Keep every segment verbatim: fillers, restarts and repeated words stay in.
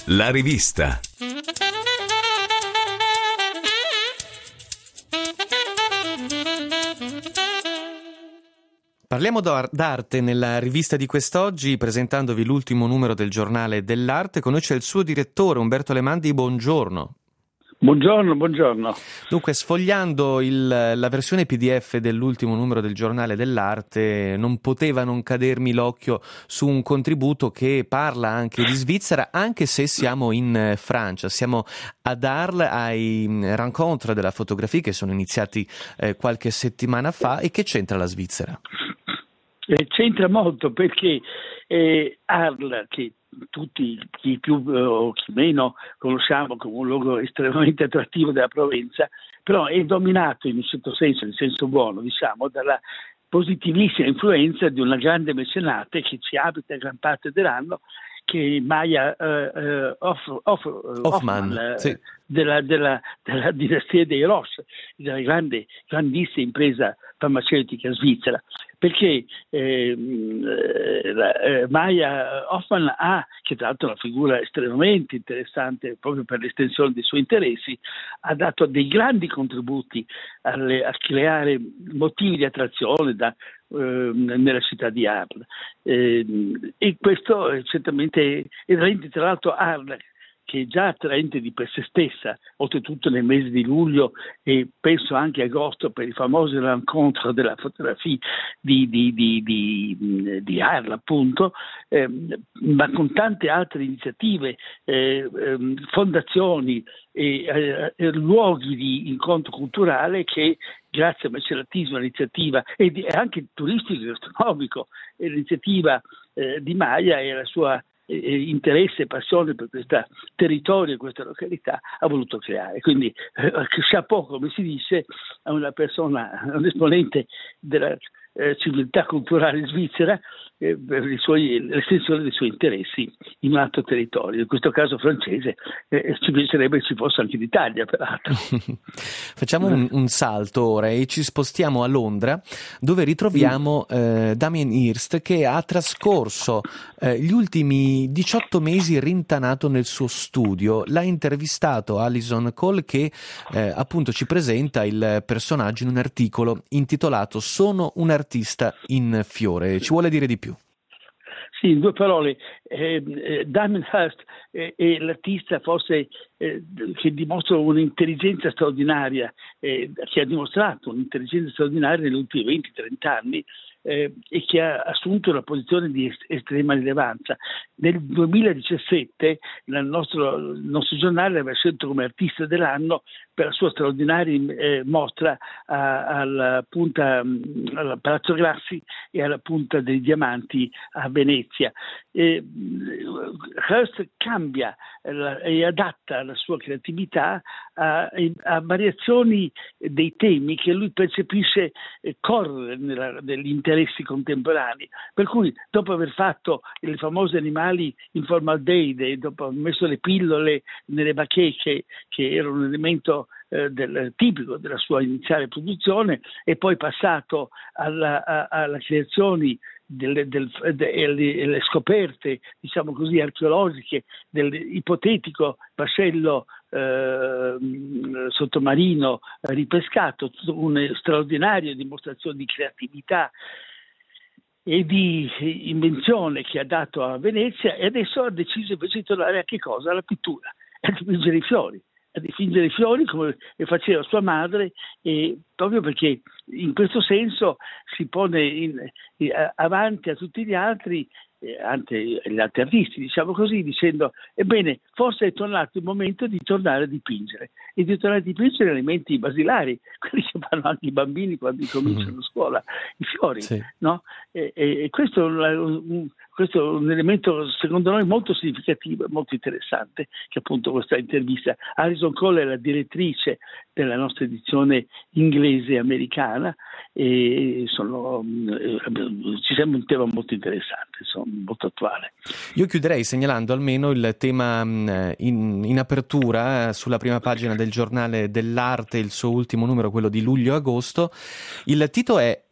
La rivista. Parliamo d'arte nella rivista di quest'oggi, presentandovi l'ultimo numero del giornale dell'arte. Con noi c'è il suo direttore Umberto Lemandi. Buongiorno. Buongiorno, buongiorno. Dunque, sfogliando il, la versione P D F dell'ultimo numero del giornale dell'arte, non poteva non cadermi l'occhio su un contributo che parla anche di Svizzera, anche se siamo in Francia. Siamo ad Arles, ai Rencontre della fotografia che sono iniziati eh, qualche settimana fa. E che c'entra la Svizzera? Eh, c'entra molto perché eh, Arles, che tutti, chi più o chi meno conosciamo come un luogo estremamente attrattivo della Provenza, però è dominato in un certo senso, in senso buono, diciamo, dalla positivissima influenza di una grande mecenate che ci abita gran parte dell'anno, che è Maya uh, uh, Hoff, Hoff, Hoffmann, Hoffmann sì. uh, della, della, della dinastia dei Roche, della grande, grandissima impresa farmaceutica svizzera, perché eh, eh, Maya Hoffmann ha, che tra l'altro è una figura estremamente interessante proprio per l'estensione dei suoi interessi, ha dato dei grandi contributi alle, a creare motivi di attrazione da, eh, nella città di Arles, eh, e questo è certamente è rende tra l'altro Arles, che è già attraente di per sé stessa, oltretutto nel mese di luglio e penso anche agosto per i famosi rencontre della fotografia di, di, di, di, di Arles, appunto, eh, ma con tante altre iniziative, eh, eh, fondazioni e eh, luoghi di incontro culturale che grazie al mecenatismo, all'iniziativa e, di, e anche turistico e gastronomico, e l'iniziativa eh, di Maya e la sua interesse e passione per questo territorio e questa località ha voluto creare. Quindi eh, chapeau, come si dice, a una persona, a un esponente della eh, civiltà culturale svizzera eh, per i suoi, l'estensione dei suoi interessi in un altro territorio, in questo caso francese. Eh, ci piacerebbe che ci fosse anche l'Italia, peraltro. Facciamo un, un salto ora e ci spostiamo a Londra, dove ritroviamo eh, Damien Hirst, che ha trascorso eh, gli ultimi diciotto mesi rintanato nel suo studio. L'ha intervistato Alison Cole, che eh, appunto ci presenta il personaggio in un articolo intitolato "Sono un artista in fiore". Ci vuole dire di più? Sì, in due parole, eh, eh, Damien Hirst eh, è l'artista forse eh, che dimostra un'intelligenza straordinaria, eh, che ha dimostrato un'intelligenza straordinaria negli ultimi venti trenta anni, eh, e che ha assunto una posizione di est- estrema rilevanza. Nel duemiladiciassette il nostro, il nostro giornale aveva scelto come artista dell'anno per la sua straordinaria eh, mostra a, alla punta, al Palazzo Grassi e alla Punta dei Diamanti a Venezia. Eh, Hirst cambia la, e adatta la sua creatività a, a variazioni dei temi che lui percepisce eh, correre nella, negli interessi contemporanei. Per cui, dopo aver fatto i famosi animali in formaldeide, dopo aver messo le pillole nelle bacheche, che erano un elemento eh, del, tipico della sua iniziale produzione, e poi passato alla, a, alla creazione delle, del, delle scoperte, diciamo così, archeologiche dell'ipotetico vascello eh, sottomarino ripescato, una straordinaria dimostrazione di creatività e di invenzione che ha dato a Venezia, e adesso ha deciso invece di tornare a che cosa? Alla pittura, a dipingere i fiori, a dipingere i fiori come faceva sua madre, e proprio perché in questo senso si pone in, in, avanti a tutti gli altri, eh, anche gli altri artisti, diciamo così, dicendo: ebbene, forse è tornato il momento di tornare a dipingere, e di tornare a dipingere elementi basilari, quelli che fanno anche i bambini quando cominciano a scuola, i fiori, sì. No? E, e, e questo, un, questo è un elemento secondo noi molto significativo e molto interessante, che appunto questa intervista. Alison Cole è la direttrice della nostra edizione inglese e americana, e sono, eh, ci sembra un tema molto interessante, insomma, molto attuale. Io chiuderei segnalando almeno il tema in, in apertura, sulla prima pagina del giornale dell'arte, il suo ultimo numero, quello di luglio-agosto. Il titolo è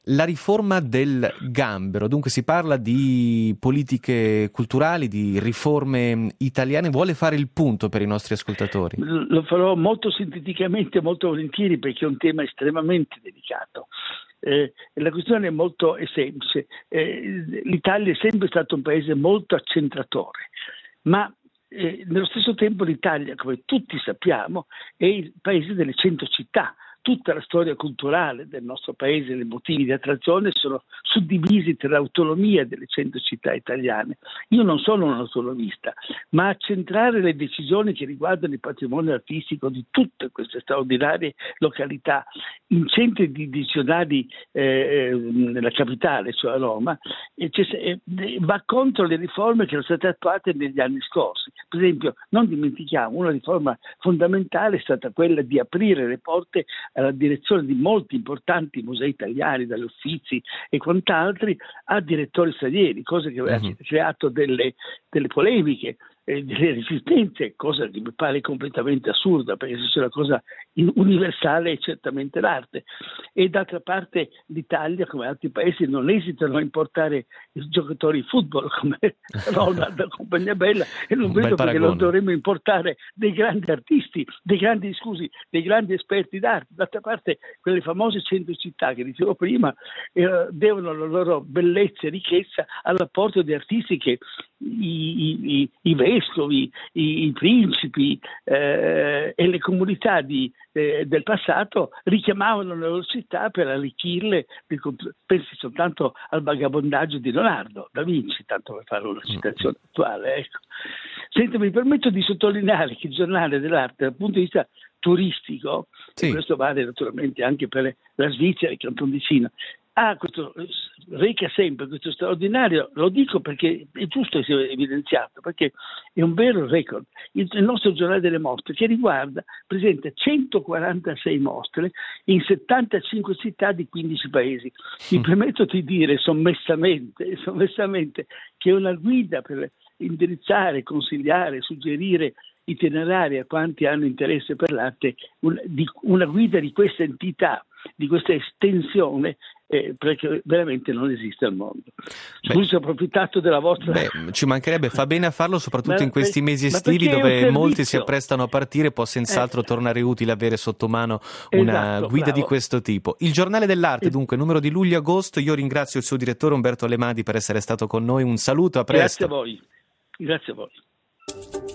La riforma del gambero, dunque si parla di politiche culturali, di riforme italiane, vuole fare il punto per i nostri ascoltatori? Lo farò molto sinteticamente, molto volentieri, perché è un tema estremamente delicato. Eh, la questione è molto è semplice. Eh, L'Italia è sempre stato un paese molto accentratore, ma eh, nello stesso tempo l'Italia, come tutti sappiamo, è il paese delle cento città. Tutta la storia culturale del nostro paese, i motivi di attrazione sono suddivisi tra l'autonomia delle cento città italiane. Io non sono un autonomista, ma accentrare le decisioni che riguardano il patrimonio artistico di tutte queste straordinarie località in centri divisionali eh, nella capitale, cioè a Roma, eh, eh, va contro le riforme che sono state attuate negli anni scorsi. Per esempio, non dimentichiamo, una riforma fondamentale è stata quella di aprire le porte alla direzione di molti importanti musei italiani, dagli Uffizi e quant'altri, a direttori stranieri, cosa che aveva uh-huh. creato delle, delle polemiche, eh, delle resistenze, cosa che mi pare completamente assurda, perché se c'è una cosa universale è certamente l'arte. E d'altra parte l'Italia, come altri paesi, non esitano a importare i giocatori di football come Ronaldo e compagnia bella, e non vedo perché non dovremmo importare dei grandi artisti, dei grandi, scusi, dei grandi esperti d'arte. D'altra parte quelle famose cento città che dicevo prima eh, devono la loro bellezza e ricchezza all'apporto di artisti che i, i, i vescovi, i, i principi eh, e le comunità di, eh, del passato richiamavano le loro città per arricchirle. Pensi soltanto al vagabondaggio di Leonardo da Vinci, tanto per fare una citazione attuale. Ecco. Senta, mi permetto di sottolineare che il giornale dell'arte dal punto di vista turistico, sì. E questo vale naturalmente anche per la Svizzera e il Canton Ticino, ah, questo, reca sempre questo straordinario, lo dico perché è giusto essere evidenziato, perché è un vero record. Il, il nostro giornale delle mostre, che riguarda, presenta centoquarantasei mostre in settantacinque città di quindici paesi. Mi permetto di dire sommessamente, sommessamente che è una guida per indirizzare, consigliare, suggerire itinerari a quanti hanno interesse per l'arte, una, di, una guida di questa entità, di questa estensione, eh, perché veramente non esiste al mondo. Scusi, ho approfittato della vostra... Beh, ci mancherebbe, fa bene a farlo soprattutto ma, in questi mesi estivi dove molti si apprestano a partire, può senz'altro eh. tornare utile avere sotto mano una esatto, guida bravo. Di questo tipo. Il giornale dell'arte, dunque, numero di luglio-agosto. Io ringrazio il suo direttore Umberto Alemadi per essere stato con noi, un saluto, a presto. Grazie a voi, grazie a voi.